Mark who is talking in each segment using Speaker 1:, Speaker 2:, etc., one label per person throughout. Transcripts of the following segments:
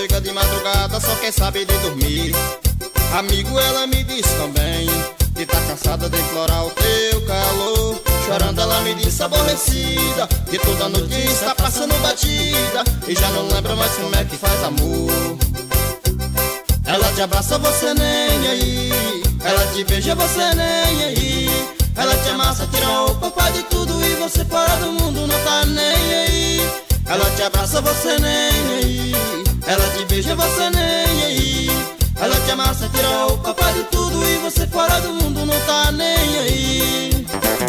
Speaker 1: chega de madrugada, só quer saber de dormir. Amigo, ela me disse também que tá cansada de implorar o teu calor. Chorando ela me disse aborrecida que toda noite está passando batida e já não lembra mais como é que faz amor. Ela te abraça, você nem aí. Ela te beija, você nem aí. Ela te amassa, tira a roupa, faz de tudo e você fora do mundo não tá nem aí. Ela te abraça, você nem aí. Ela te beija, você nem aí. Ela te amassa, tira a roupa, faz de tudo e você fora do mundo não tá nem aí.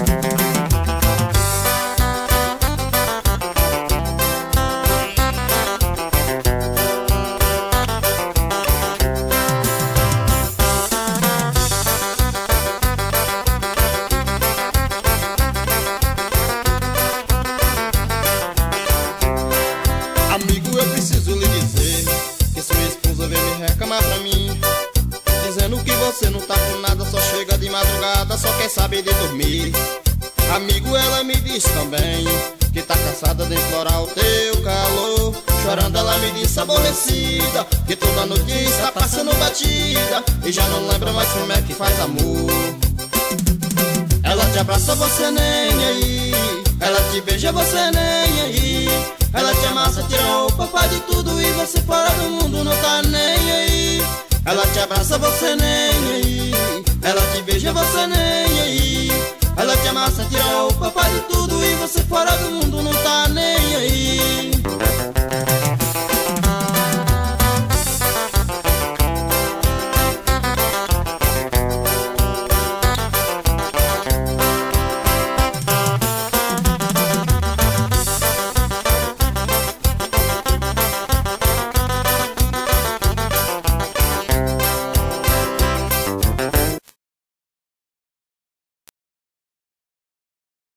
Speaker 1: Amigo, eu preciso lhe dizer que sua esposa veio me reclamar pra mim, dizendo que você não tá com nada, só chega de madrugada, só quer saber de dormir. Amigo, ela me disse também que tá cansada de implorar o teu calor. Chorando ela me disse aborrecida que toda noite está passando batida e já não lembra mais como é que faz amor. Ela te abraça, você nem aí. Ela te beija, você nem aí. Ela te amassa, tira a roupa, faz de tudo e você fora do mundo não tá nem aí. Ela te abraça, você nem aí. Ela te beija, você nem aí. Ela te amassa, tira a roupa, faz de